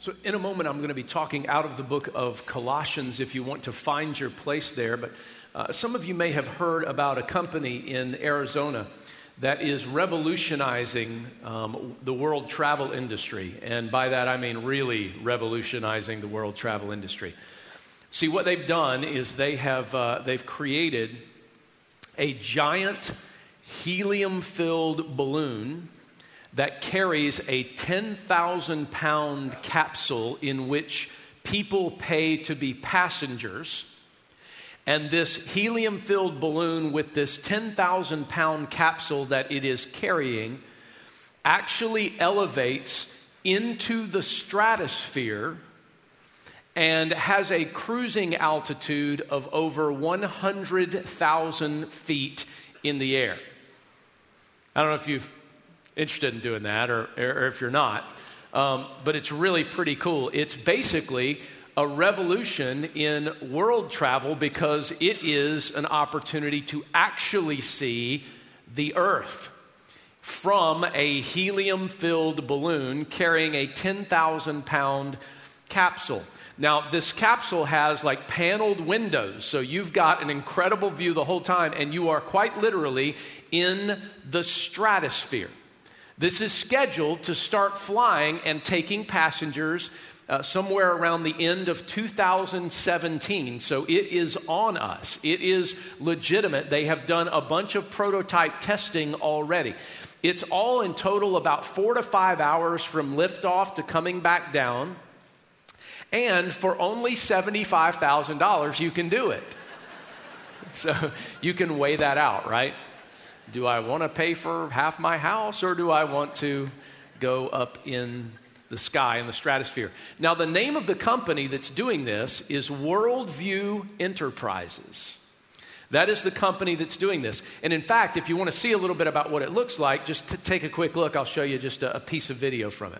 So in a moment, I'm going to be talking out of the book of Colossians if you want to find your place there. But some of you may have heard about a company in Arizona that is revolutionizing the world travel industry. And by that, I mean really revolutionizing the world travel industry. See, what they've done is they've created a giant helium-filled balloon that carries a 10,000-pound capsule in which people pay to be passengers. And this helium-filled balloon with this 10,000-pound capsule that it is carrying actually elevates into the stratosphere and has a cruising altitude of over 100,000 feet in the air. I don't know if you're interested in doing that or if you're not, but it's really pretty cool. It's basically a revolution in world travel because it is an opportunity to actually see the Earth from a helium-filled balloon carrying a 10,000-pound capsule. Now, this capsule has like paneled windows, so you've got an incredible view the whole time, and you are quite literally in the stratosphere. This is scheduled to start flying and taking passengers somewhere around the end of 2017. So it is on us. It is legitimate. They have done a bunch of prototype testing already. It's all in total about 4 to 5 hours from liftoff to coming back down. And for only $75,000, you can do it. So you can weigh that out, right? Do I want to pay for half my house, or do I want to go up in the sky, in the stratosphere? Now, the name of the company that's doing this is Worldview Enterprises. That is the company that's doing this. And in fact, if you want to see a little bit about what it looks like, just take a quick look. I'll show you just a piece of video from it.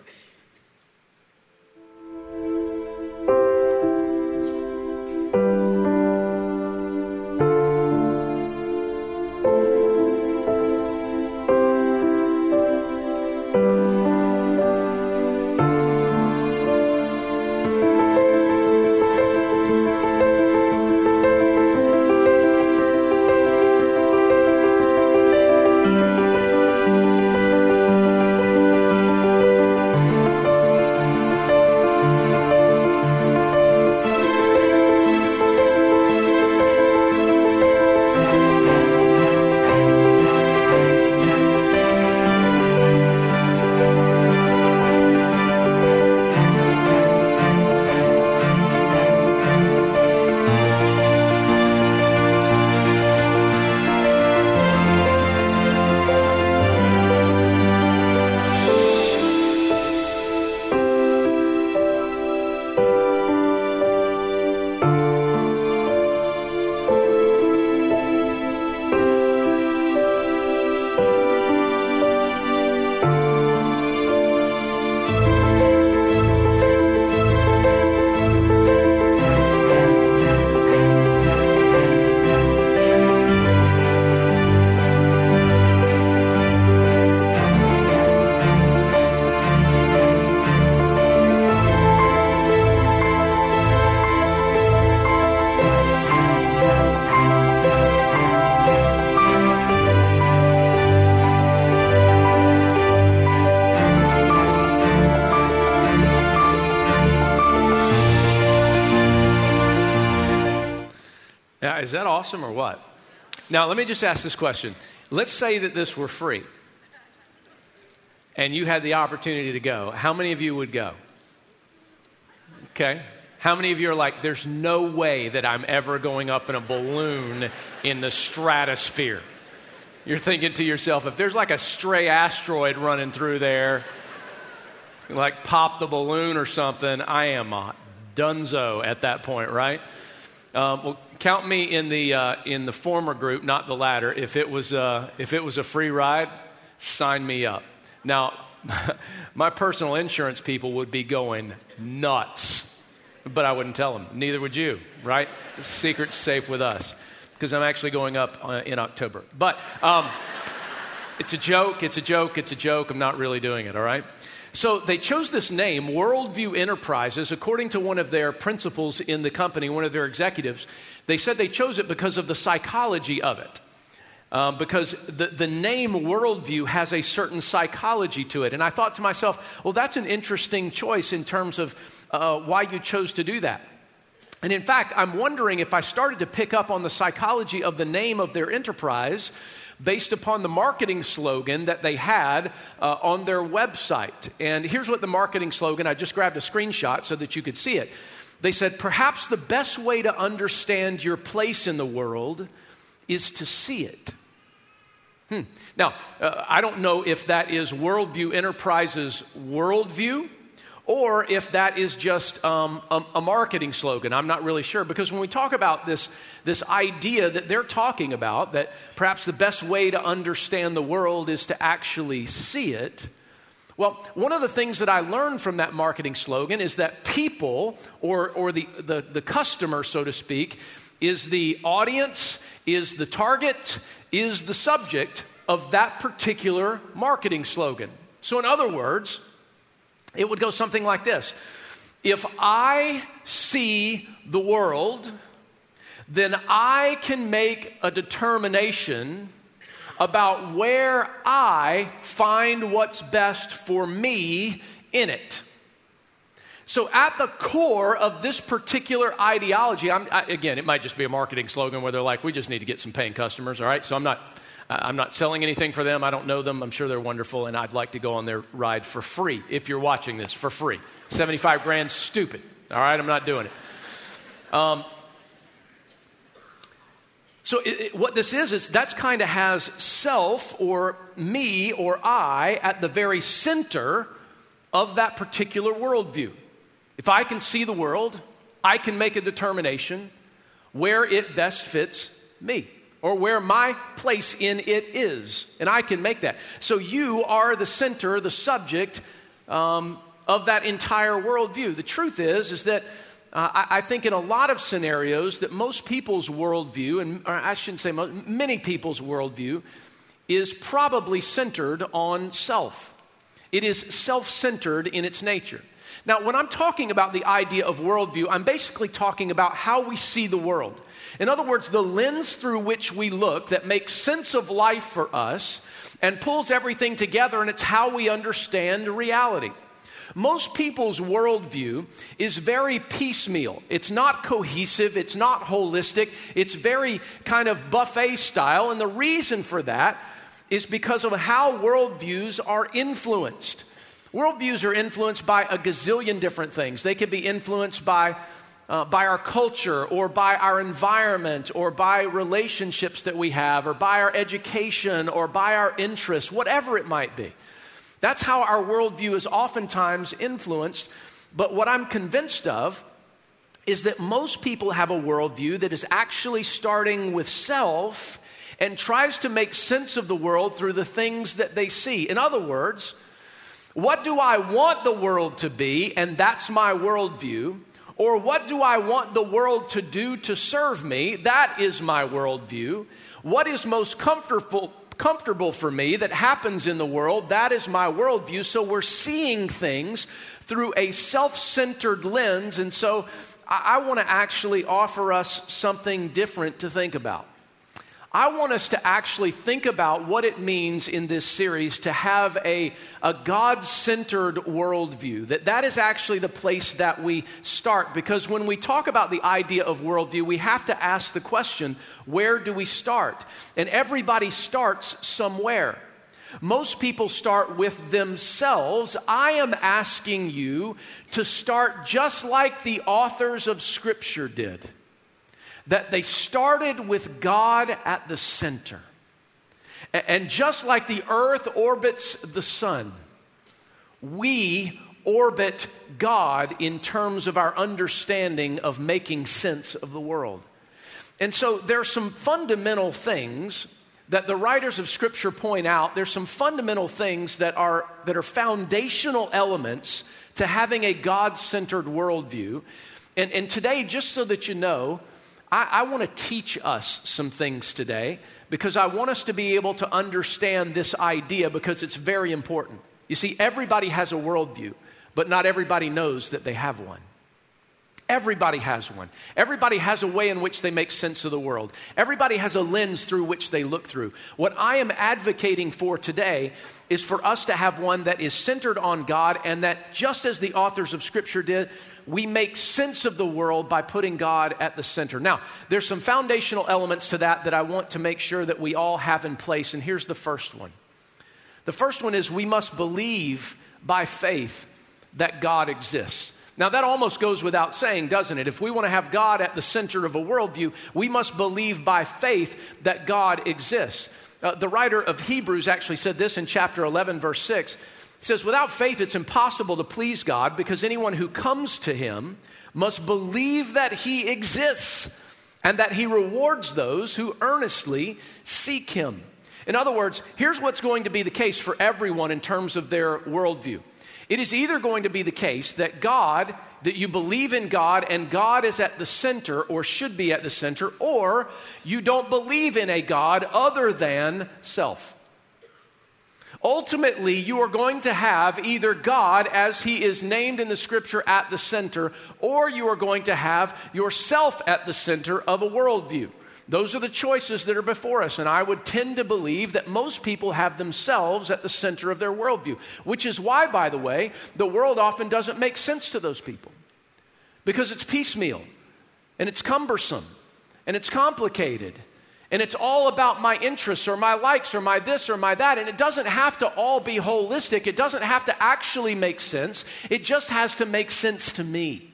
Is that awesome or what? Now, let me just ask this question. Let's say that this were free and you had the opportunity to go. How many of you would go? Okay. How many of you are like, there's no way that I'm ever going up in a balloon in the stratosphere? You're thinking to yourself, if there's like a stray asteroid running through there, like pop the balloon or something, I am a dunzo at that point, right? Well, count me in the former group, not the latter. If it was a free ride, sign me up. Now, my personal insurance people would be going nuts, but I wouldn't tell them. Neither would you, right? The secret's safe with us because I'm actually going up in October. But It's a joke. I'm not really doing it, all right? So they chose this name, Worldview Enterprises, according to one of their principals in the company, one of their executives. They said they chose it because of the psychology of it. Because the name worldview has a certain psychology to it. And I thought to myself, well, that's an interesting choice in terms of why you chose to do that. And in fact, I'm wondering if I started to pick up on the psychology of the name of their enterprise based upon the marketing slogan that they had on their website. And here's what the marketing slogan, I just grabbed a screenshot so that you could see it. They said, perhaps the best way to understand your place in the world is to see it. Now, I don't know if that is Worldview Enterprises' worldview or if that is just a marketing slogan. I'm not really sure, because when we talk about this idea that they're talking about, that perhaps the best way to understand the world is to actually see it, well, one of the things that I learned from that marketing slogan is that people, or the customer, so to speak, is the audience, is the target, is the subject of that particular marketing slogan. So in other words, it would go something like this. If I see the world, then I can make a determination about where I find what's best for me in it. So at the core of this particular ideology, again, it might just be a marketing slogan where they're like, we just need to get some paying customers, all right? So I'm not selling anything for them. I don't know them. I'm sure they're wonderful, and I'd like to go on their ride for free. If you're watching this, for free. 75 grand, stupid. All right, I'm not doing it. So what this is that's kind of has self or me or I at the very center of that particular worldview. If I can see the world, I can make a determination where it best fits me, or where my place in it is. And I can make that. So you are the center, the subject of that entire worldview. The truth is that I think in a lot of scenarios that most people's worldview, or I shouldn't say most, many people's worldview, is probably centered on self. It is self-centered in its nature. Now, when I'm talking about the idea of worldview, I'm basically talking about how we see the world. In other words, the lens through which we look that makes sense of life for us and pulls everything together, and it's how we understand reality. Most people's worldview is very piecemeal. It's not cohesive. It's not holistic. It's very kind of buffet style. And the reason for that is because of how worldviews are influenced. Worldviews are influenced by a gazillion different things. They can be influenced by our culture, or by our environment, or by relationships that we have, or by our education, or by our interests, whatever it might be. That's how our worldview is oftentimes influenced. But what I'm convinced of is that most people have a worldview that is actually starting with self and tries to make sense of the world through the things that they see. In other words, what do I want the world to be, and that's my worldview? Or what do I want the world to do to serve me? That is my worldview. What is most comfortable for me that happens in the world? That is my worldview. So we're seeing things through a self-centered lens. And so I want to actually offer us something different to think about. I want us to actually think about what it means in this series to have a God-centered worldview. That is actually the place that we start. Because when we talk about the idea of worldview, we have to ask the question, where do we start? And everybody starts somewhere. Most people start with themselves. I am asking you to start just like the authors of Scripture did. That they started with God at the center. And just like the earth orbits the sun, we orbit God in terms of our understanding of making sense of the world. And so there are some fundamental things that the writers of Scripture point out. There's some fundamental things that are foundational elements to having a God-centered worldview. And today, just so that you know, I want to teach us some things today because I want us to be able to understand this idea because it's very important. You see, everybody has a worldview, but not everybody knows that they have one. Everybody has one. Everybody has a way in which they make sense of the world. Everybody has a lens through which they look through. What I am advocating for today is for us to have one that is centered on God and that, just as the authors of Scripture did, we make sense of the world by putting God at the center. Now, there's some foundational elements to that I want to make sure that we all have in place, and here's the first one. The first one is we must believe by faith that God exists. Now, that almost goes without saying, doesn't it? If we want to have God at the center of a worldview, we must believe by faith that God exists. The writer of Hebrews actually said this in chapter 11, verse 6. He says, without faith, it's impossible to please God because anyone who comes to him must believe that he exists and that he rewards those who earnestly seek him. In other words, here's what's going to be the case for everyone in terms of their worldview. It is either going to be the case that you believe in God and God is at the center or should be at the center, or you don't believe in a God other than self. Ultimately, you are going to have either God, as he is named in the Scripture, at the center, or you are going to have yourself at the center of a worldview. Those are the choices that are before us, and I would tend to believe that most people have themselves at the center of their worldview, which is why, by the way, the world often doesn't make sense to those people, because it's piecemeal, and it's cumbersome, and it's complicated, and it's all about my interests or my likes or my this or my that, and it doesn't have to all be holistic. It doesn't have to actually make sense. It just has to make sense to me.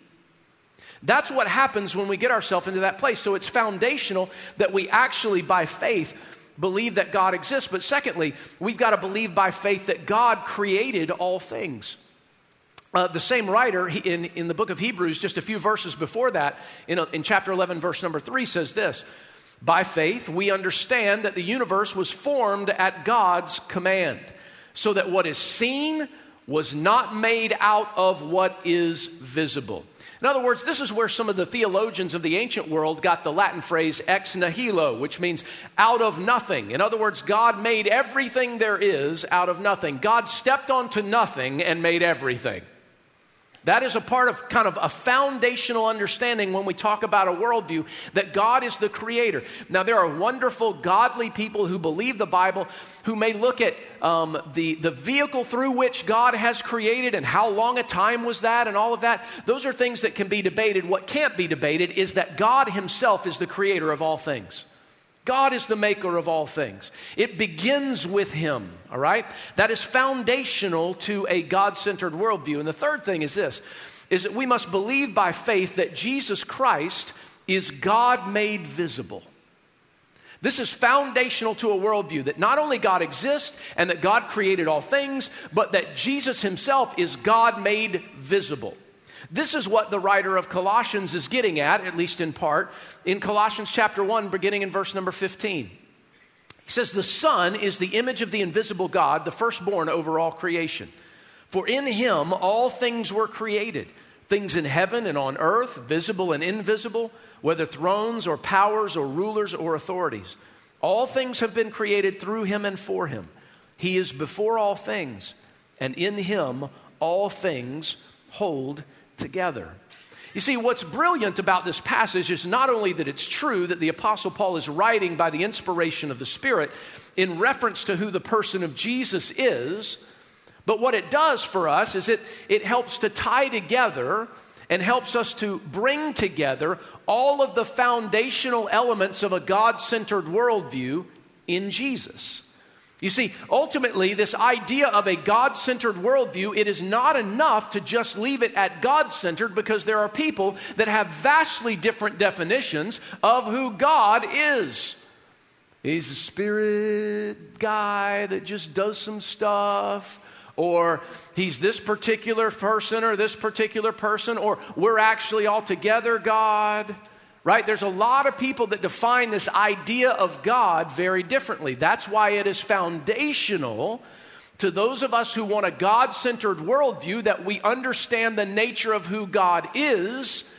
That's what happens when we get ourselves into that place. So it's foundational that we actually, by faith, believe that God exists. But secondly, we've got to believe by faith that God created all things. The same writer in the book of Hebrews, just a few verses before that, in chapter 11, verse number 3, says this: by faith, we understand that the universe was formed at God's command, so that what is seen was not made out of what is visible. In other words, this is where some of the theologians of the ancient world got the Latin phrase ex nihilo, which means out of nothing. In other words, God made everything there is out of nothing. God stepped onto nothing and made everything. That is a part of kind of a foundational understanding when we talk about a worldview, that God is the creator. Now, there are wonderful, godly people who believe the Bible, who may look at the vehicle through which God has created and how long a time was that and all of that. Those are things that can be debated. What can't be debated is that God himself is the creator of all things. God is the maker of all things. It begins with him, all right? That is foundational to a God-centered worldview. And the third thing is this, is that we must believe by faith that Jesus Christ is God made visible. This is foundational to a worldview, that not only God exists and that God created all things, but that Jesus himself is God made visible. This is what the writer of Colossians is getting at least in part, in Colossians chapter 1, beginning in verse number 15. He says, the Son is the image of the invisible God, the firstborn over all creation. For in him all things were created, things in heaven and on earth, visible and invisible, whether thrones or powers or rulers or authorities. All things have been created through him and for him. He is before all things, and in him all things hold together. You see, what's brilliant about this passage is not only that it's true that the Apostle Paul is writing by the inspiration of the Spirit in reference to who the person of Jesus is, but what it does for us is it helps to tie together and helps us to bring together all of the foundational elements of a God-centered worldview in Jesus. You see, ultimately, this idea of a God-centered worldview, it is not enough to just leave it at God-centered, because there are people that have vastly different definitions of who God is. He's a spirit guy that just does some stuff, or he's this particular person or this particular person, or we're actually all together God. Right? There's a lot of people that define this idea of God very differently. That's why it is foundational to those of us who want a God-centered worldview that we understand the nature of who God is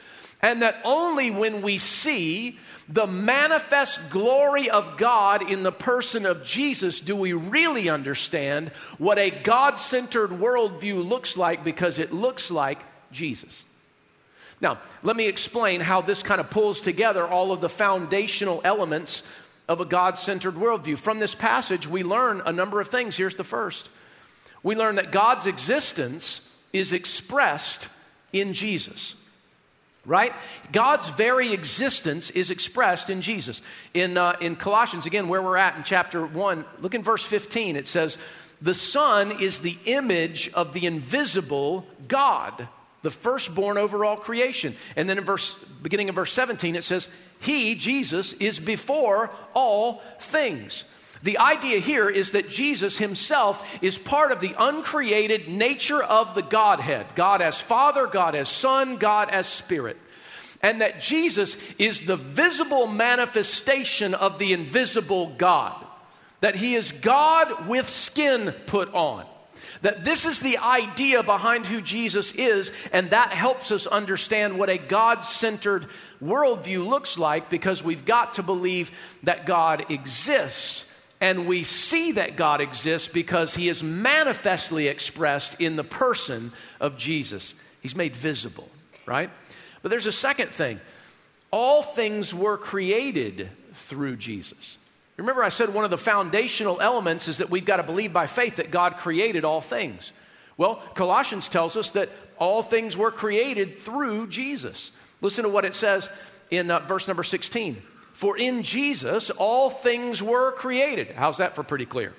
And that only when we see the manifest glory of God in the person of Jesus do we really understand what a God-centered worldview looks like, because it looks like Jesus. Now, let me explain how this kind of pulls together all of the foundational elements of a God-centered worldview. From this passage, we learn a number of things. Here's the first. We learn that God's existence is expressed in Jesus. Right? God's very existence is expressed in Jesus. In Colossians, again, where we're at in chapter 1, look in verse 15. It says, the Son is the image of the invisible God, the firstborn over all creation. And then beginning in verse 17, it says, He, Jesus, is before all things. The idea here is that Jesus himself is part of the uncreated nature of the Godhead. God as Father, God as Son, God as Spirit. And that Jesus is the visible manifestation of the invisible God. That he is God with skin put on. That this is the idea behind who Jesus is, and that helps us understand what a God-centered worldview looks like, because we've got to believe that God exists. And we see that God exists because he is manifestly expressed in the person of Jesus. He's made visible, right? But there's a second thing. All things were created through Jesus. Remember, I said one of the foundational elements is that we've got to believe by faith that God created all things. Well, Colossians tells us that all things were created through Jesus. Listen to what it says in verse number 16. For in Jesus, all things were created. How's that for pretty clear?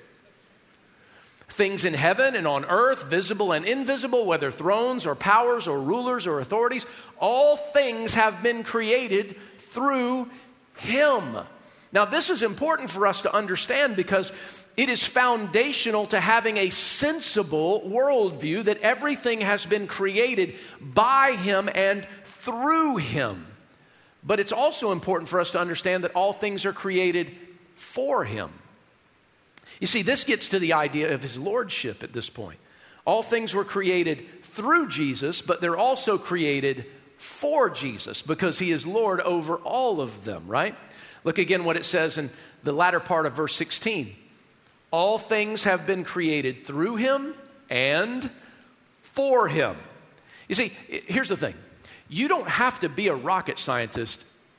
Things in heaven and on earth, visible and invisible, whether thrones or powers or rulers or authorities, all things have been created through him. Now, this is important for us to understand because it is foundational to having a sensible worldview that everything has been created by him and through him. But it's also important for us to understand that all things are created for him. You see, this gets to the idea of his lordship at this point. All things were created through Jesus, but they're also created for Jesus because he is Lord over all of them, right? Look again what it says in the latter part of verse 16. All things have been created through him and for him. You see, here's the thing. You don't have to be a rocket scientist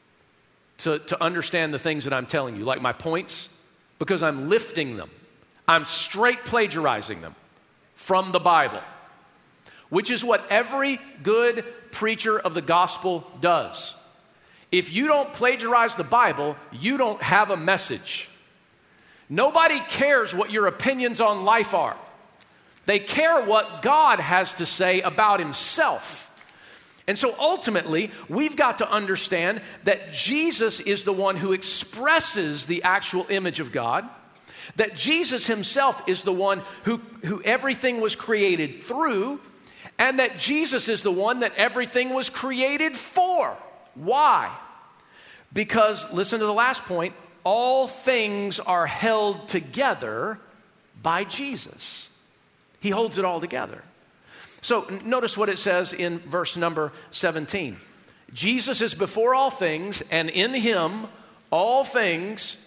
to understand the things that I'm telling you, like my points, because I'm lifting them. I'm straight plagiarizing them from the Bible, which is what every good preacher of the gospel does. If you don't plagiarize the Bible, you don't have a message. Nobody cares what your opinions on life are. They care what God has to say about himself. And so ultimately, we've got to understand that Jesus is the one who expresses the actual image of God, that Jesus himself is the one who everything was created through, and that Jesus is the one that everything was created for. Why? Because, listen to the last point, all things are held together by Jesus. He holds it all together. So notice what it says in verse number 17. Jesus is before all things, and in him all things,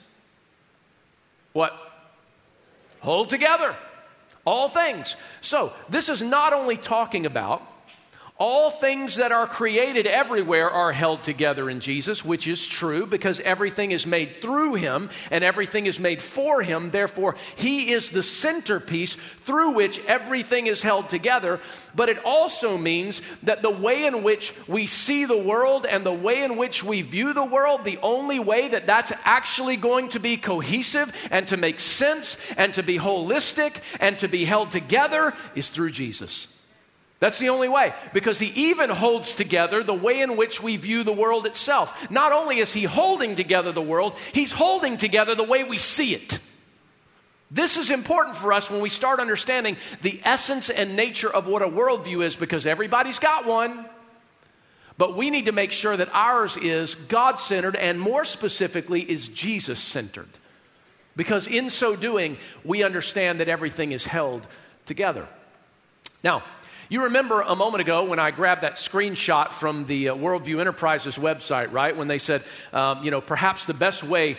what? Hold together. All things. So this is not only talking about all things that are created everywhere are held together in Jesus, which is true because everything is made through him and everything is made for him. Therefore, he is the centerpiece through which everything is held together. But it also means that the way in which we see the world and the way in which we view the world, the only way that that's actually going to be cohesive and to make sense and to be holistic and to be held together is through Jesus. That's the only way, because he even holds together the way in which we view the world itself. Not only is he holding together the world, he's holding together the way we see it. This is important for us when we start understanding the essence and nature of what a worldview is, because everybody's got one. But we need to make sure that ours is God-centered and more specifically is Jesus-centered. Because in so doing, we understand that everything is held together. Now, You remember a moment ago when I grabbed that screenshot from the Worldview Enterprises website, right? When they said, perhaps the best way,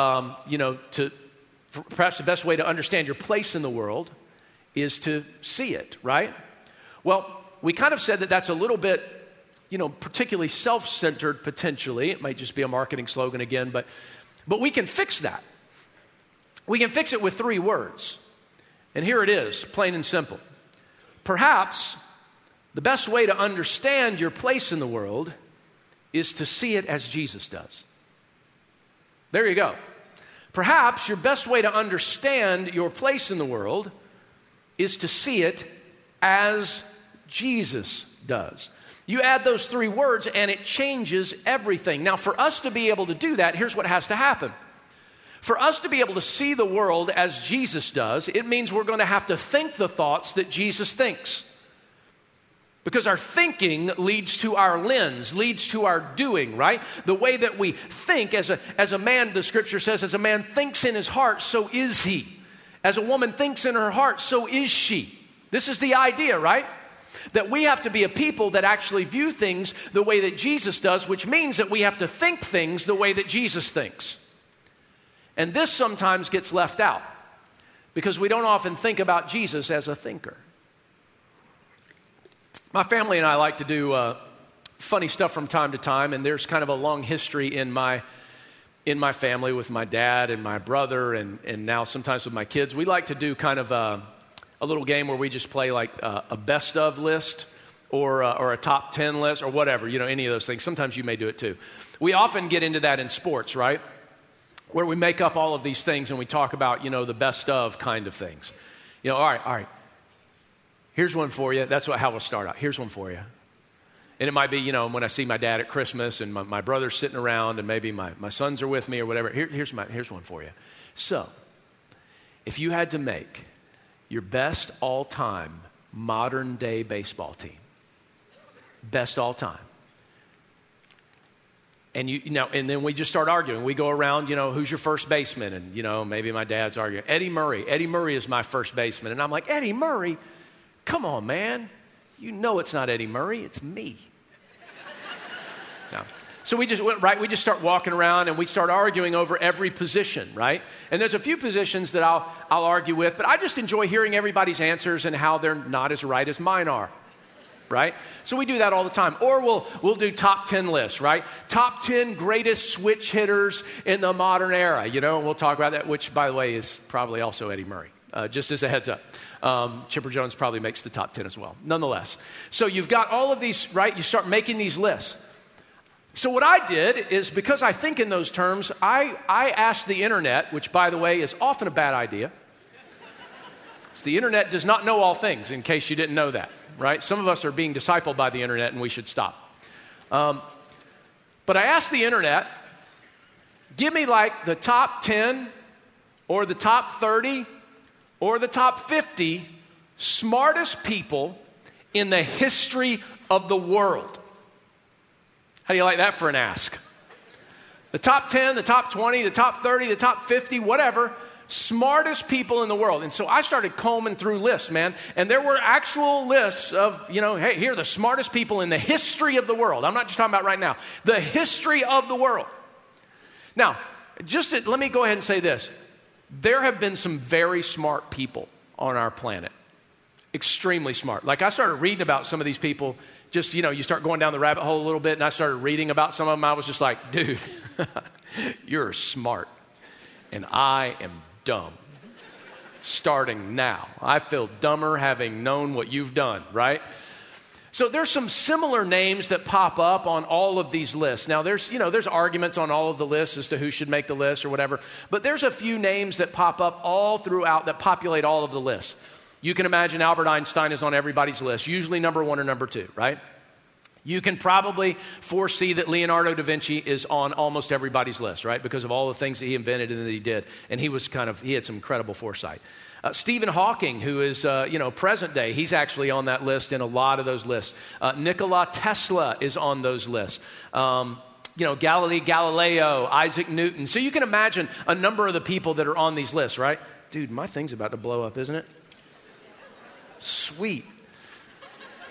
perhaps the best way to understand your place in the world is to see it, right? Well, we kind of said that that's a little bit, particularly self-centered potentially. It might just be a marketing slogan again, but we can fix that. We can fix it with 3 words. And here it is, plain and simple. Perhaps the best way to understand your place in the world is to see it as Jesus does. There you go. Perhaps your best way to understand your place in the world is to see it as Jesus does. You add those 3 words and it changes everything. Now, for us to be able to do that, here's what has to happen. For us to be able to see the world as Jesus does, it means we're going to have to think the thoughts that Jesus thinks. Because our thinking leads to our lens, leads to our doing, right? The way that we think as a man, the scripture says, as a man thinks in his heart, so is he. As a woman thinks in her heart, so is she. This is the idea, right? That we have to be a people that actually view things the way that Jesus does, which means that we have to think things the way that Jesus thinks. And this sometimes gets left out because we don't often think about Jesus as a thinker. My family and I like to do funny stuff from time to time, and there's kind of a long history in my family with my dad and my brother and now sometimes with my kids. We like to do kind of a little game where we just play like a best of list or a top 10 list or whatever, any of those things. Sometimes you may do it too. We often get into that in sports, right? Where we make up all of these things and we talk about, the best of kind of things. All right. Here's one for you. That's how we'll start out. Here's one for you. And it might be, when I see my dad at Christmas and my brother's sitting around and maybe my sons are with me or whatever. Here's one for you. So, if you had to make your best all-time modern day baseball team, best all-time, and and then we just start arguing. We go around, who's your first baseman? And, maybe my dad's arguing. Eddie Murray. Eddie Murray is my first baseman. And I'm like, Eddie Murray? Come on, man. It's not Eddie Murray. It's me. No. So we just start walking around and we start arguing over every position, right? And there's a few positions that I'll argue with, but I just enjoy hearing everybody's answers and how they're not as right as mine are. Right? So we do that all the time. Or we'll do top 10 lists, right? Top 10 greatest switch hitters in the modern era, and we'll talk about that, which, by the way, is probably also Eddie Murray, just as a heads up. Chipper Jones probably makes the top 10 as well, nonetheless. So you've got all of these, right? You start making these lists. So what I did is, because I think in those terms, I asked the internet, which, by the way, is often a bad idea. The internet does not know all things, in case you didn't know that. Right? Some of us are being discipled by the internet and we should stop. But I asked the internet, give me like the top 10 or the top 30 or the top 50 smartest people in the history of the world. How do you like that for an ask? The top 10, the top 20, the top 30, the top 50, whatever. Smartest people in the world. And so I started combing through lists, man. And there were actual lists of, hey, here are the smartest people in the history of the world. I'm not just talking about right now. The history of the world. Now, let me go ahead and say this. There have been some very smart people on our planet. Extremely smart. Like, I started reading about some of these people. Just, you start going down the rabbit hole a little bit, and I started reading about some of them. I was just like, dude, you're smart. And I am dumb. Starting now. I feel dumber having known what you've done, right? So there's some similar names that pop up on all of these lists. Now there's arguments on all of the lists as to who should make the list or whatever, but there's a few names that pop up all throughout that populate all of the lists. You can imagine Albert Einstein is on everybody's list, usually number 1 or number 2, right? You can probably foresee that Leonardo da Vinci is on almost everybody's list, right? Because of all the things that he invented and that he did. And he had some incredible foresight. Stephen Hawking, who is, present day, he's actually on that list in a lot of those lists. Nikola Tesla is on those lists. Galileo, Isaac Newton. So you can imagine a number of the people that are on these lists, right? Dude, my thing's about to blow up, isn't it? Sweet.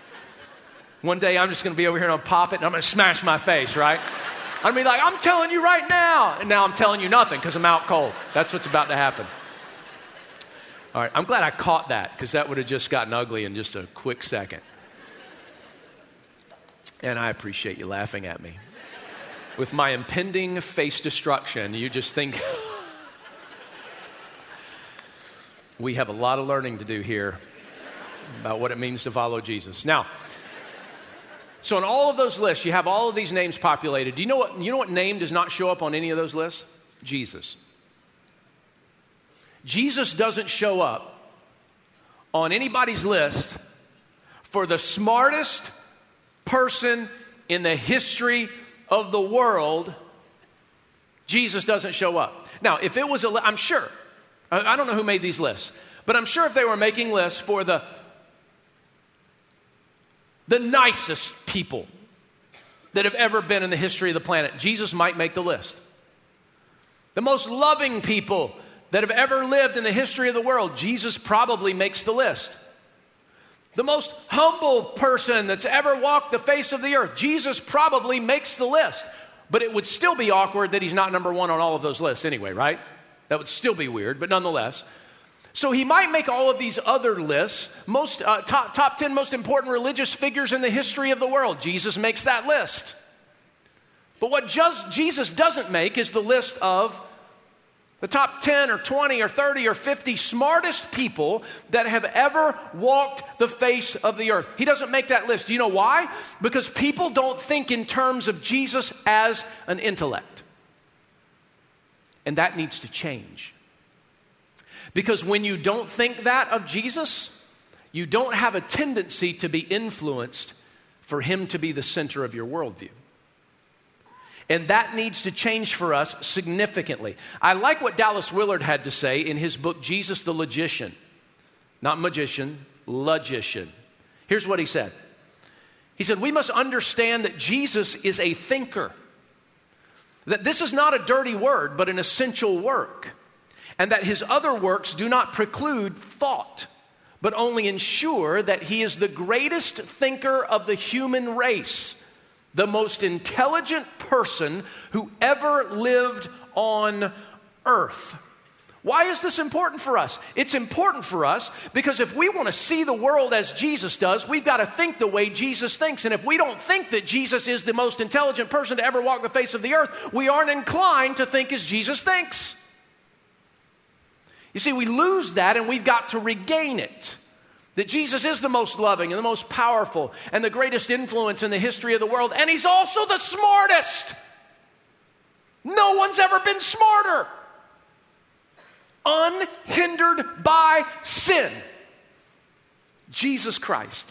One day I'm just going to be over here and I'll pop it and I'm going to smash my face, right? I'm going to be like, I'm telling you right now. And now I'm telling you nothing because I'm out cold. That's what's about to happen. All right, I'm glad I caught that because that would have just gotten ugly in just a quick second. And I appreciate you laughing at me. With my impending face destruction, you just think, we have a lot of learning to do here about what it means to follow Jesus. Now, so on all of those lists, you have all of these names populated. Do you know what name does not show up on any of those lists? Jesus. Jesus doesn't show up on anybody's list for the smartest person in the history of the world. Jesus doesn't show up. Now, if it was I'm sure, I don't know who made these lists, but I'm sure if they were making lists for the nicest people that have ever been in the history of the planet, Jesus might make the list. The most loving people that have ever lived in the history of the world, Jesus probably makes the list. The most humble person that's ever walked the face of the earth, Jesus probably makes the list. But it would still be awkward that he's not number one on all of those lists anyway, right? That would still be weird, but nonetheless. So he might make all of these other lists, top 10 most important religious figures in the history of the world. Jesus makes that list. But what Jesus doesn't make is the list of the top 10 or 20 or 30 or 50 smartest people that have ever walked the face of the earth. He doesn't make that list. Do you know why? Because people don't think in terms of Jesus as an intellect. And that needs to change. Because when you don't think that of Jesus, you don't have a tendency to be influenced for him to be the center of your worldview. And that needs to change for us significantly. I like what Dallas Willard had to say in his book, Jesus the Logician. Not magician, logician. Here's what he said. He said, we must understand that Jesus is a thinker. That this is not a dirty word, but an essential work. And that his other works do not preclude thought, but only ensure that he is the greatest thinker of the human race, the most intelligent person who ever lived on earth. Why is this important for us? It's important for us because if we want to see the world as Jesus does, we've got to think the way Jesus thinks. And if we don't think that Jesus is the most intelligent person to ever walk the face of the earth, we aren't inclined to think as Jesus thinks. You see, we lose that and we've got to regain it. That Jesus is the most loving and the most powerful and the greatest influence in the history of the world. And he's also the smartest. No one's ever been smarter. Unhindered by sin. Jesus Christ.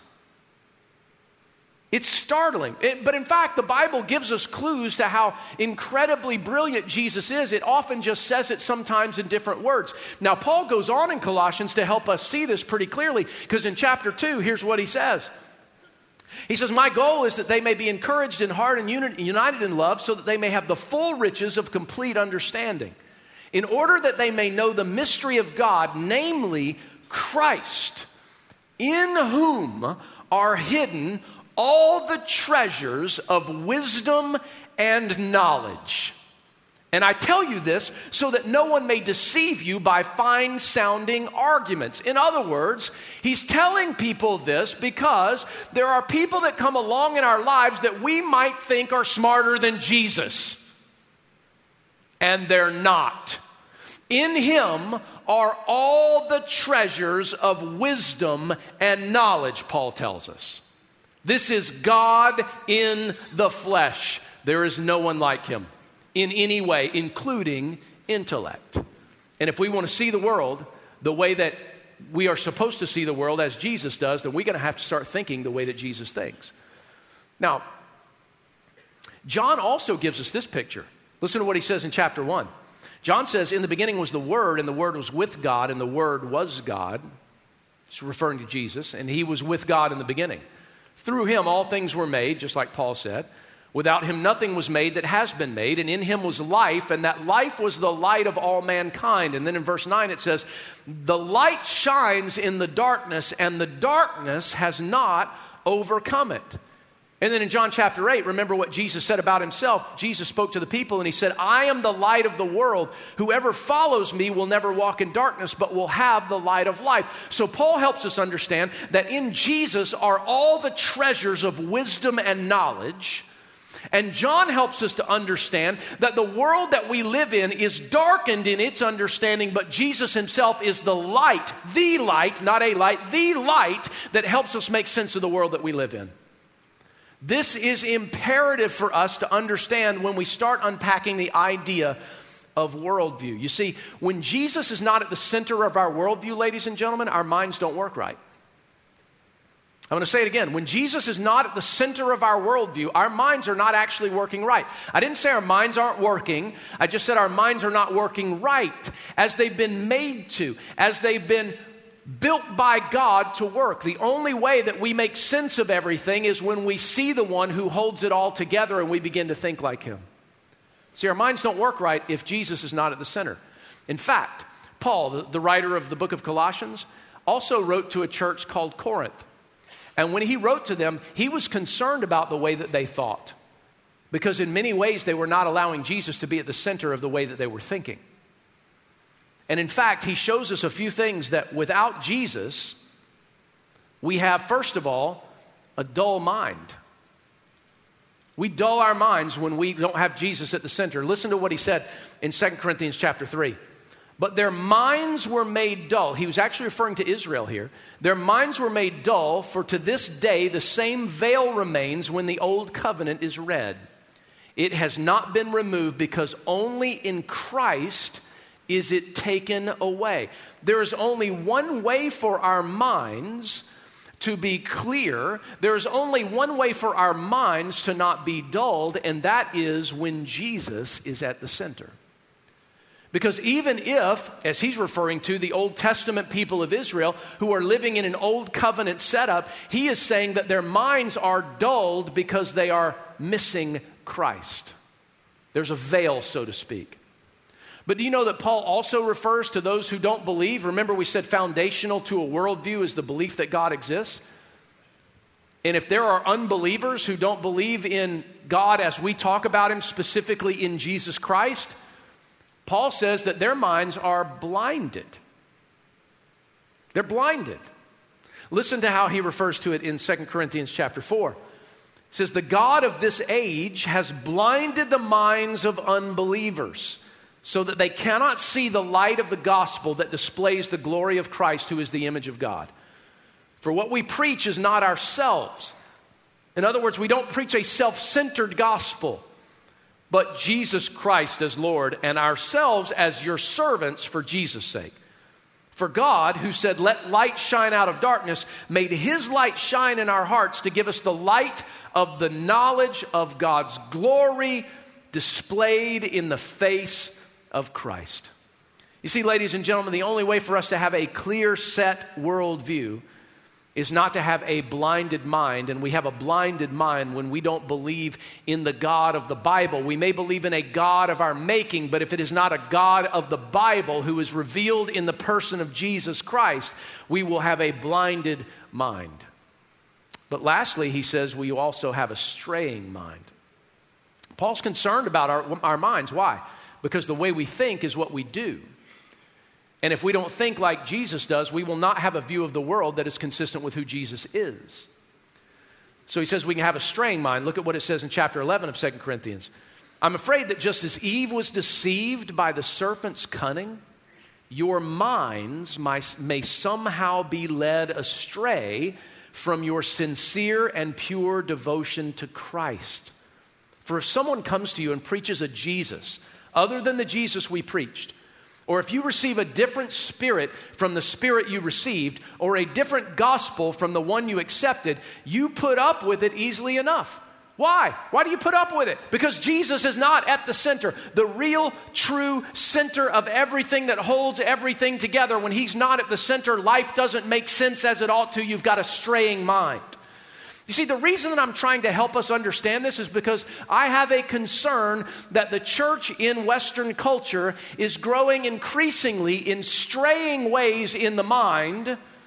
It's startling. But in fact, the Bible gives us clues to how incredibly brilliant Jesus is. It often just says it sometimes in different words. Now, Paul goes on in Colossians to help us see this pretty clearly, because in chapter 2, here's what he says. He says, my goal is that they may be encouraged in heart and united in love, so that they may have the full riches of complete understanding, in order that they may know the mystery of God, namely Christ, in whom are hidden all the treasures of wisdom and knowledge. And I tell you this so that no one may deceive you by fine-sounding arguments. In other words, he's telling people this because there are people that come along in our lives that we might think are smarter than Jesus. And they're not. In him are all the treasures of wisdom and knowledge, Paul tells us. This is God in the flesh. There is no one like him in any way, including intellect. And if we want to see the world the way that we are supposed to see the world as Jesus does, then we're going to have to start thinking the way that Jesus thinks. Now, John also gives us this picture. Listen to what he says in chapter 1. John says, in the beginning was the Word, and the Word was with God, and the Word was God. It's referring to Jesus, and he was with God in the beginning. Through him all things were made, just like Paul said. Without him nothing was made that has been made, and in him was life, and that life was the light of all mankind. And then in verse 9 it says, the light shines in the darkness, and the darkness has not overcome it. And then in John chapter 8, remember what Jesus said about himself. Jesus spoke to the people and he said, I am the light of the world. Whoever follows me will never walk in darkness, but will have the light of life. So Paul helps us understand that in Jesus are all the treasures of wisdom and knowledge. And John helps us to understand that the world that we live in is darkened in its understanding, but Jesus himself is the light, not a light, the light that helps us make sense of the world that we live in. This is imperative for us to understand when we start unpacking the idea of worldview. You see, when Jesus is not at the center of our worldview, ladies and gentlemen, our minds don't work right. I'm going to say it again. When Jesus is not at the center of our worldview, our minds are not actually working right. I didn't say our minds aren't working. I just said our minds are not working right as they've been made to, as they've been built by God to work. The only way that we make sense of everything is when we see the one who holds it all together and we begin to think like him. See, our minds don't work right if Jesus is not at the center. In fact, Paul, the writer of the book of Colossians, also wrote to a church called Corinth. And when he wrote to them, he was concerned about the way that they thought, because in many ways they were not allowing Jesus to be at the center of the way that they were thinking. And in fact, he shows us a few things that without Jesus, we have, first of all, a dull mind. We dull our minds when we don't have Jesus at the center. Listen to what he said in 2 Corinthians chapter 3. But their minds were made dull. He was actually referring to Israel here. Their minds were made dull, for to this day the same veil remains when the old covenant is read. It has not been removed because only in Christ is it taken away. There is only one way for our minds to be clear. There is only one way for our minds to not be dulled, and that is when Jesus is at the center. Because even if, as he's referring to, the Old Testament people of Israel who are living in an old covenant setup, he is saying that their minds are dulled because they are missing Christ. There's a veil, so to speak. But do you know that Paul also refers to those who don't believe? Remember, we said foundational to a worldview is the belief that God exists. And if there are unbelievers who don't believe in God as we talk about him, specifically in Jesus Christ, Paul says that their minds are blinded. They're blinded. Listen to how he refers to it in 2 Corinthians chapter 4. He says, the God of this age has blinded the minds of unbelievers, so that they cannot see the light of the gospel that displays the glory of Christ, who is the image of God. For what we preach is not ourselves. In other words, we don't preach a self-centered gospel, but Jesus Christ as Lord, and ourselves as your servants for Jesus' sake. For God, who said, let light shine out of darkness, made his light shine in our hearts to give us the light of the knowledge of God's glory displayed in the face of Christ. You see, ladies and gentlemen, the only way for us to have a clear set worldview is not to have a blinded mind. And we have a blinded mind when we don't believe in the God of the Bible. We may believe in a God of our making, but if it is not a God of the Bible who is revealed in the person of Jesus Christ, we will have a blinded mind. But lastly, he says we also have a straying mind. Paul's concerned about our minds. Why? Because the way we think is what we do. And if we don't think like Jesus does, we will not have a view of the world that is consistent with who Jesus is. So he says we can have a straying mind. Look at what it says in chapter 11 of 2 Corinthians. I'm afraid that just as Eve was deceived by the serpent's cunning, your minds may somehow be led astray from your sincere and pure devotion to Christ. For if someone comes to you and preaches a Jesus other than the Jesus we preached, or if you receive a different spirit from the spirit you received, or a different gospel from the one you accepted, you put up with it easily enough. Why? Why do you put up with it? Because Jesus is not at the center. The real, true center of everything that holds everything together. When he's not at the center, life doesn't make sense as it ought to. You've got a straying mind. You see, the reason that I'm trying to help us understand this is because I have a concern that the church in Western culture is growing increasingly in straying ways in the mind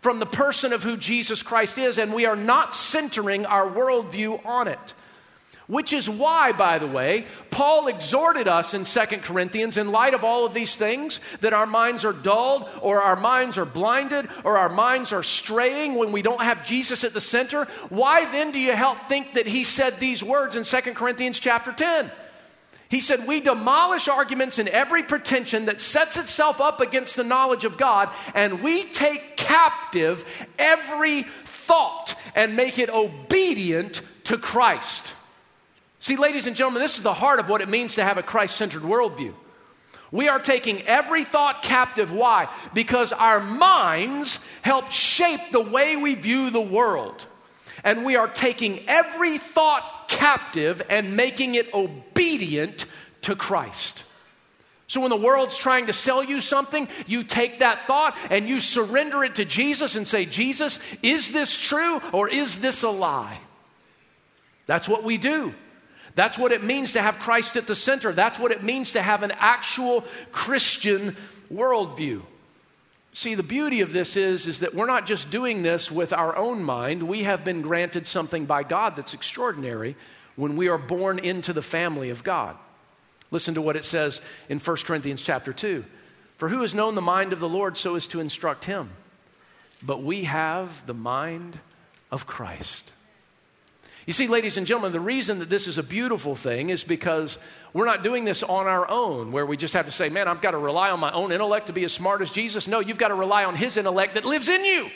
from the person of who Jesus Christ is, and we are not centering our worldview on it. Which is why, by the way, Paul exhorted us in 2 Corinthians, in light of all of these things, that our minds are dulled, or our minds are blinded, or our minds are straying when we don't have Jesus at the center. Why then do you think that he said these words in 2 Corinthians chapter 10? He said, we demolish arguments and every pretension that sets itself up against the knowledge of God, and we take captive every thought and make it obedient to Christ. See, ladies and gentlemen, this is the heart of what it means to have a Christ-centered worldview. We are taking every thought captive. Why? Because our minds help shape the way we view the world. And we are taking every thought captive and making it obedient to Christ. So when the world's trying to sell you something, you take that thought and you surrender it to Jesus and say, Jesus, is this true or is this a lie? That's what we do. That's what it means to have Christ at the center. That's what it means to have an actual Christian worldview. See, the beauty of this is that we're not just doing this with our own mind. We have been granted something by God that's extraordinary when we are born into the family of God. Listen to what it says in 1 Corinthians chapter 2. For who has known the mind of the Lord so as to instruct him? But we have the mind of Christ. You see, ladies and gentlemen, the reason that this is a beautiful thing is because we're not doing this on our own, where we just have to say, man, I've got to rely on my own intellect to be as smart as Jesus. No, you've got to rely on his intellect that lives in you.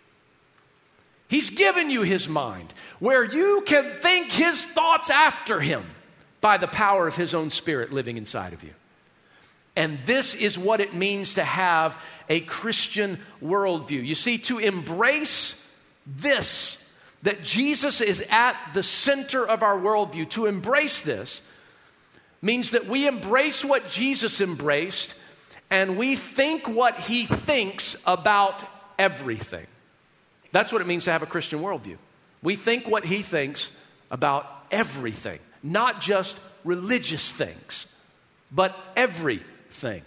He's given you his mind, where you can think his thoughts after him by the power of his own Spirit living inside of you. And this is what it means to have a Christian worldview. You see, to embrace this, that Jesus is at the center of our worldview, to embrace this means that we embrace what Jesus embraced and we think what he thinks about everything. That's what it means to have a Christian worldview. We think what he thinks about everything, not just religious things, but everything.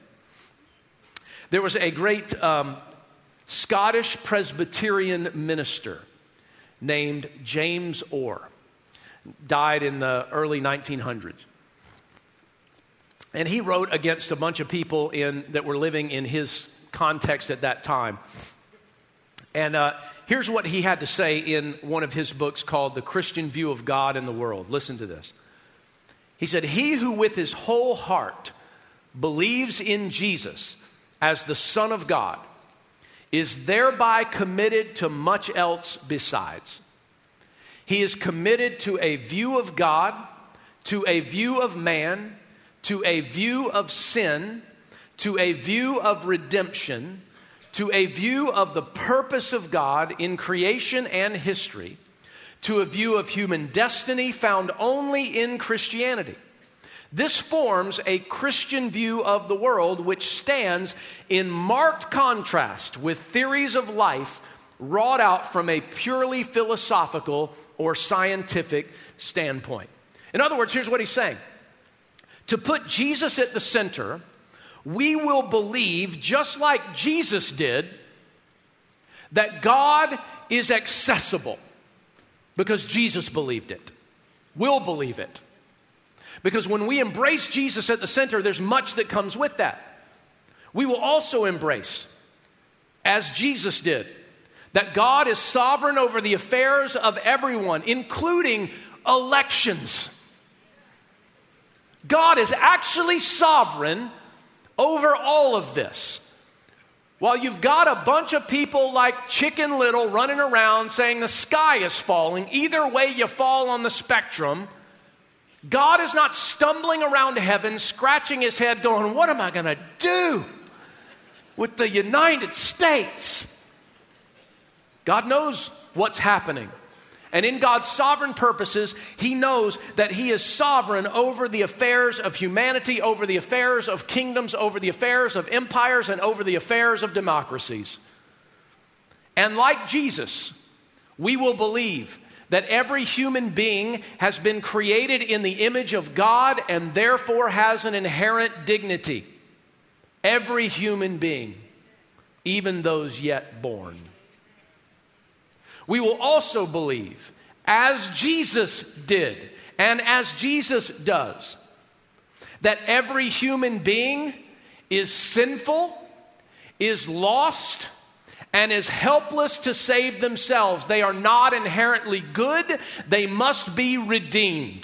There was a great Scottish Presbyterian minister named James Orr, died in the early 1900s. And he wrote against a bunch of people that were living in his context at that time. And here's what he had to say in one of his books called The Christian View of God and the World. Listen to this. He said, he who with his whole heart believes in Jesus as the Son of God is thereby committed to much else besides. He is committed to a view of God, to a view of man, to a view of sin, to a view of redemption, to a view of the purpose of God in creation and history, to a view of human destiny found only in Christianity. This forms a Christian view of the world which stands in marked contrast with theories of life wrought out from a purely philosophical or scientific standpoint. In other words, here's what he's saying. To put Jesus at the center, we will believe, just like Jesus did, that God is accessible because Jesus believed it. We'll believe it. Because when we embrace Jesus at the center, there's much that comes with that. We will also embrace, as Jesus did, that God is sovereign over the affairs of everyone, including elections. God is actually sovereign over all of this. While you've got a bunch of people like Chicken Little running around saying the sky is falling, either way you fall on the spectrum, God is not stumbling around heaven, scratching his head going, what am I going to do with the United States? God knows what's happening. And in God's sovereign purposes, he knows that he is sovereign over the affairs of humanity, over the affairs of kingdoms, over the affairs of empires, and over the affairs of democracies. And like Jesus, we will believe that every human being has been created in the image of God and therefore has an inherent dignity. Every human being, even those yet born. We will also believe, as Jesus did and as Jesus does, that every human being is sinful, is lost, and is helpless to save themselves. They are not inherently good. They must be redeemed.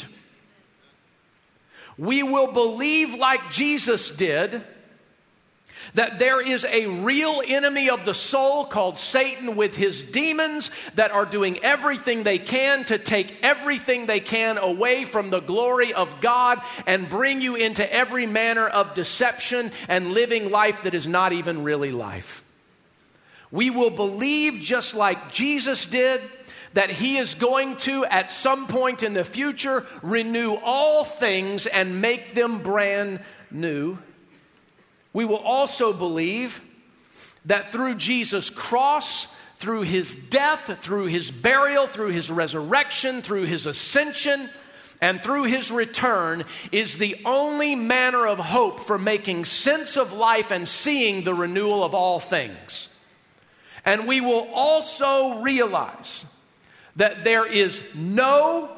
We will believe, like Jesus did, that there is a real enemy of the soul called Satan with his demons that are doing everything they can to take everything they can away from the glory of God and bring you into every manner of deception and living life that is not even really life. We will believe, just like Jesus did, that he is going to, at some point in the future, renew all things and make them brand new. We will also believe that through Jesus' cross, through his death, through his burial, through his resurrection, through his ascension, and through his return is the only manner of hope for making sense of life and seeing the renewal of all things. And we will also realize that there is no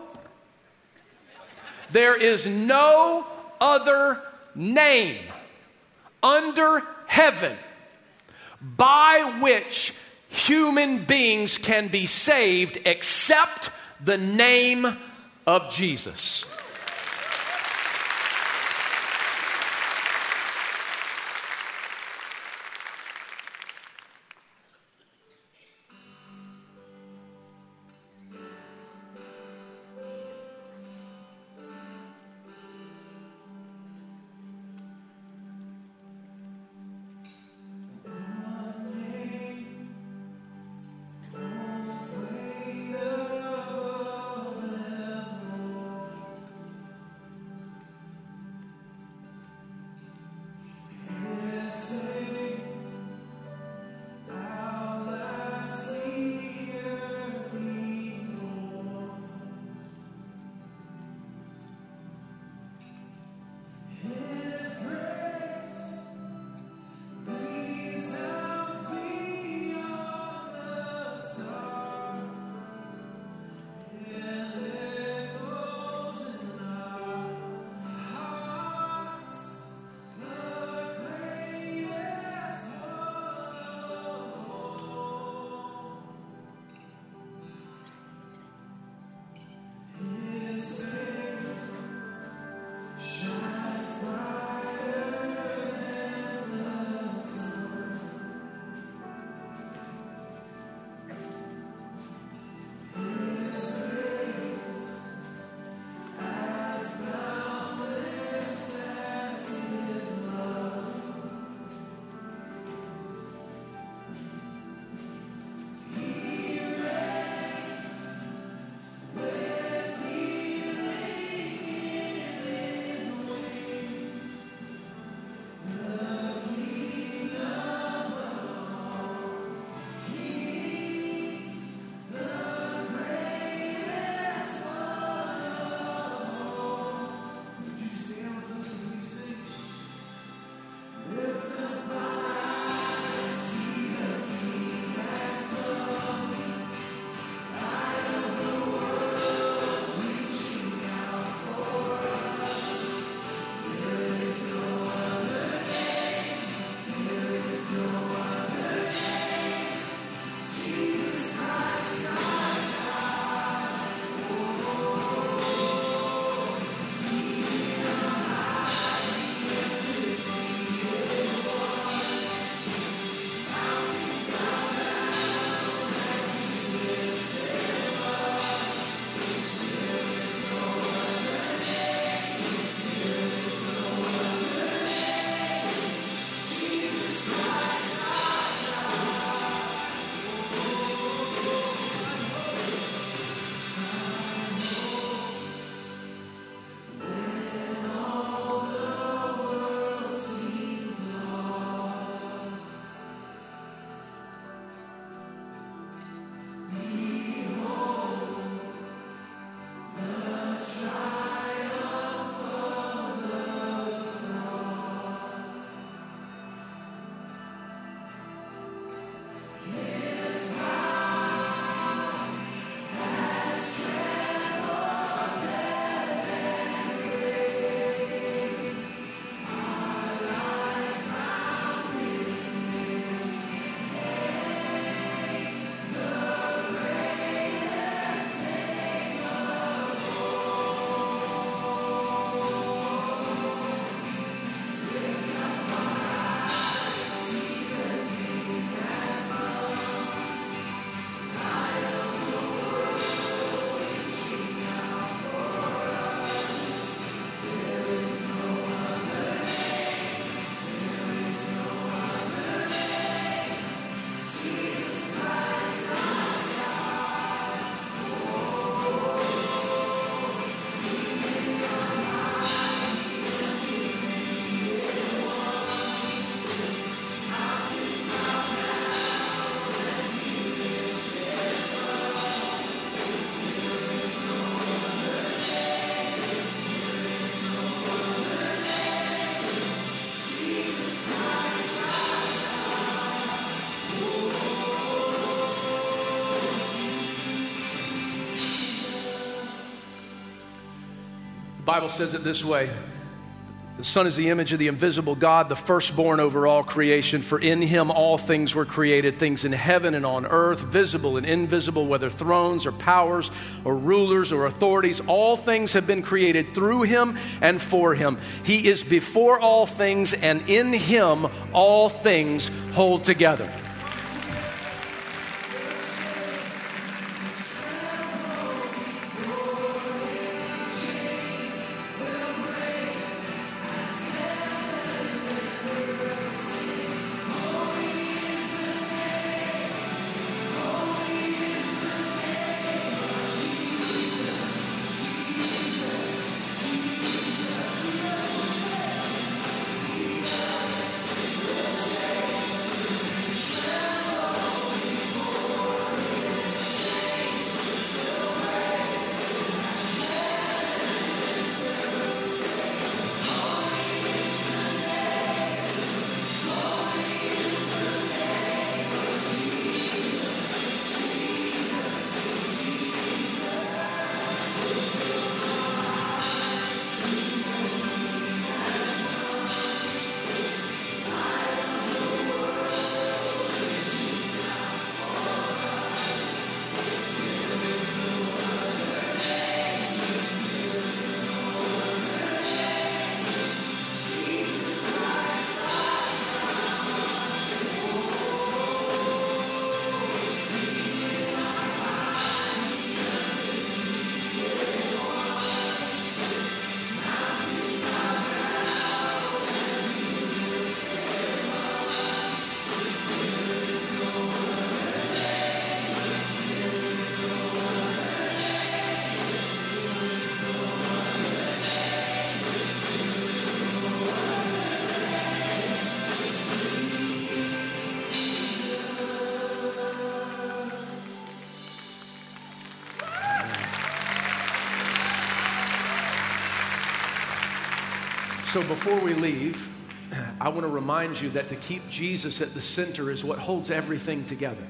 other name under heaven by which human beings can be saved except the name of Jesus. Bible says it this way. The Son is the image of the invisible God, the firstborn over all creation. For in him all things were created, things in heaven and on earth, visible and invisible, whether thrones or powers or rulers or authorities. All things have been created through him and for him. He is before all things, and in him all things hold together. So before we leave, I want to remind you that to keep Jesus at the center is what holds everything together.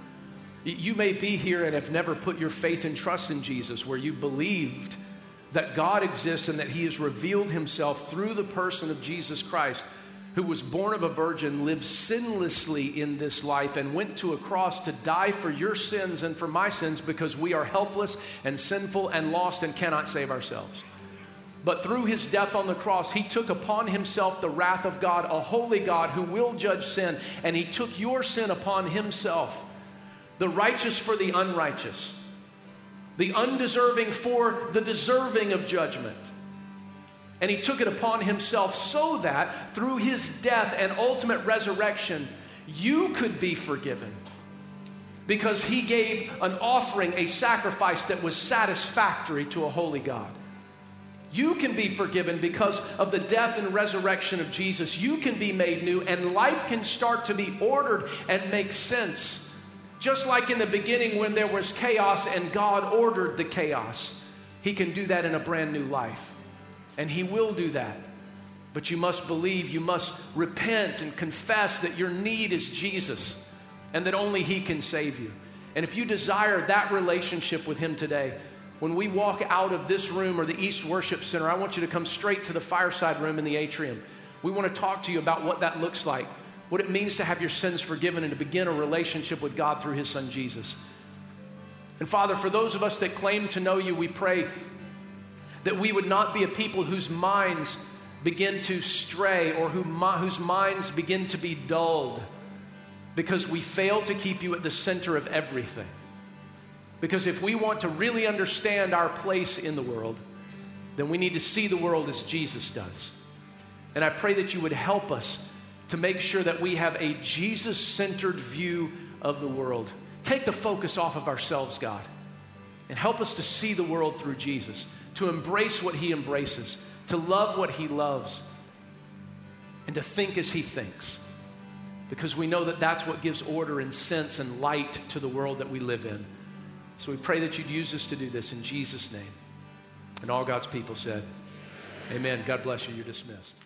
You may be here and have never put your faith and trust in Jesus, where you believed that God exists and that he has revealed himself through the person of Jesus Christ, who was born of a virgin, lived sinlessly in this life, and went to a cross to die for your sins and for my sins, because we are helpless and sinful and lost and cannot save ourselves. But through his death on the cross, he took upon himself the wrath of God, a holy God who will judge sin, and he took your sin upon himself, the righteous for the unrighteous, the undeserving for the deserving of judgment. And he took it upon himself so that through his death and ultimate resurrection, you could be forgiven. Because he gave an offering, a sacrifice that was satisfactory to a holy God. You can be forgiven because of the death and resurrection of Jesus. You can be made new, and life can start to be ordered and make sense. Just like in the beginning when there was chaos and God ordered the chaos, he can do that in a brand new life. And he will do that. But you must believe, you must repent and confess that your need is Jesus and that only he can save you. And if you desire that relationship with him today, when we walk out of this room or the East Worship Center, I want you to come straight to the fireside room in the atrium. We want to talk to you about what that looks like, what it means to have your sins forgiven and to begin a relationship with God through his son Jesus. And Father, for those of us that claim to know you, we pray that we would not be a people whose minds begin to stray or whose minds begin to be dulled because we fail to keep you at the center of everything. Because if we want to really understand our place in the world, then we need to see the world as Jesus does. And I pray that you would help us to make sure that we have a Jesus-centered view of the world. Take the focus off of ourselves, God, and help us to see the world through Jesus, to embrace what he embraces, to love what he loves, and to think as he thinks. Because we know that that's what gives order and sense and light to the world that we live in. So we pray that you'd use us to do this in Jesus' name. And all God's people said, amen. God bless you. You're dismissed.